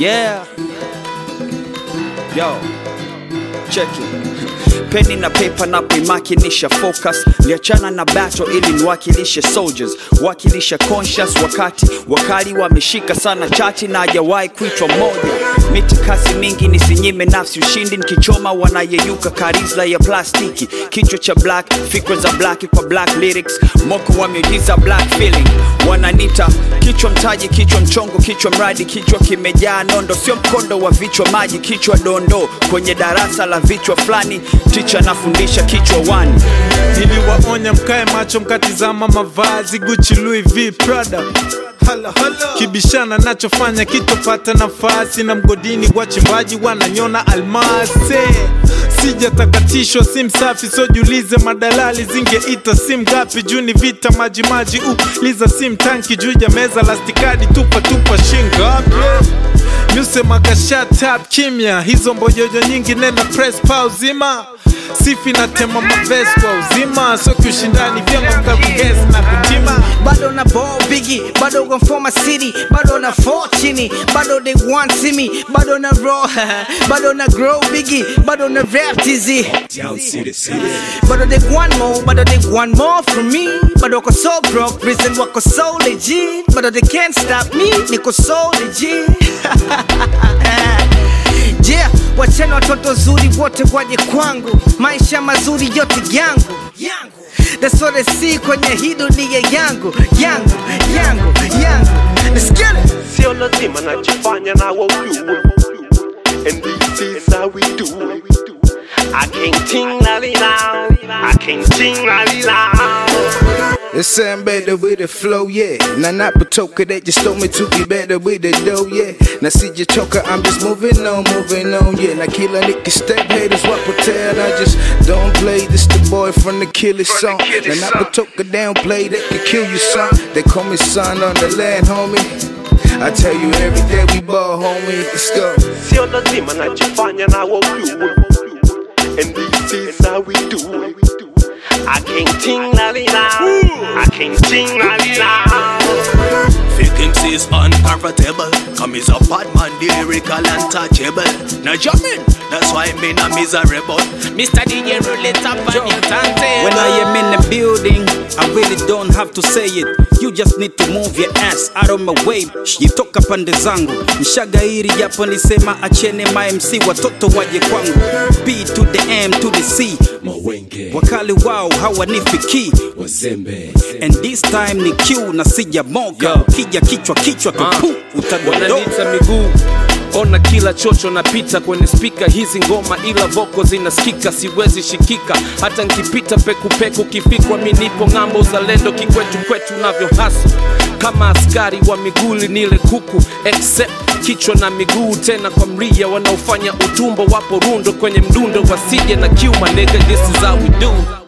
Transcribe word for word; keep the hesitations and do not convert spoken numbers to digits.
Yeah. Yo. Check it. Peni na paper na kuimakinisha focus. Liachana na battle ili niwakilishe soldiers, wakilisha conscious wakati wakali wameshika sana chati na hajawahi kuitwa moja. Miti kasi mingi nisinyime nafsi ushindi, nikichoma wanayeyuka karizla ya plastiki. Kichwa cha black, fikra za black kwa black lyrics. Moko wa miujiza black feeling. Wananita kichwa mtaji, kichwa mchongo, kichwa mradi, kichwa kimejaa nondo. Sio mkondo wa vichwa maji, kichwa dondo. Kwenye darasa la vichwa flani, teacher nafundisha kichwa wani. Niliwaonya mkae macho mkatizama mavazi Gucci, Louis V, Prada. Hala, hala. Kibishana nachofanya kitopata nafasi, na mgodini wachimbaji wananyona almasi. Sija takatishwa sim safi, so julize madalali zingeita sim gapi. Juni vita maji maji u liza sim tanki juu ya meza lastikadi tupa tupa shingapi. Muse magasha tap kimya, hizo mbojojo nyingi nenda press pause zima. Sifi na tema maves kwa uzima, so kushindani vyema mkakugezi na kutima. Bado na ball biggie, bado gon for my city, bado na fall chini, bado they want see me, bado na raw, bado na grow biggie, bado na rap dizzy. Bado they want more, bado they want more from me, bado ko so broke, reason wako so legit, bado they can't stop me, niko so legit. Yeah, wachana watoto zuri wote waje kwangu, maisha mazuri yote yangu. That's what I see kwenye hii dunia yangu, yangu, yangu, yangu. Let's get it. Sio lazima nachofanya na wajue, and this is how we do it. I can't ting la li la, I can't ting la li la. It's something better with the flow, yeah. Now not Patoka, they just told me to be better with the dough, yeah. Now see your choker, I'm just moving on, moving on, yeah. Now kill a nigga step haters, what pretend I just don't play. This the boy from the Killer song. Now not Patoka, they don't play, they can kill you, son. They call me son on the land, homie. I tell you every day we ball, homie. Let's go. Sio lazima nachofanya na wajue, and this is how we do it. I can't ting la li la, I can't ting la li la. Fake M Cs uncomfortable, come is a bad man, lyrical and touchable. Now jamming, that's why me not miserable. Mister D J roll it up on your turntable. When I am in the building, I really don't have to say it. You just need to move your ass out of my way. Shitoka pande zangu, nishagairi japo nisema achene ma M C watoto waje kwangu. B to the M to the C, Mawenge wakali wao hawanifiki wazembe. And this time ni Q na sija moga. Kija kichwa kichwa tupu uh, utadodo. Wananita miguu, ona kila chocho napita kwenye speaker hizi ngoma, ila voko zinasikika siwezi shikika. Hata nkipita peku peku kifikwa mi nipo ngambo, uzalendo kikwetu kwetu navyo hasa. Kama askari wa miguli nile kuku, except kichwa na miguu tena kwa mria. Wanaofanya utumbo wapo rundo kwenye mdundo, wasije na kiuma nigga, this is how we do.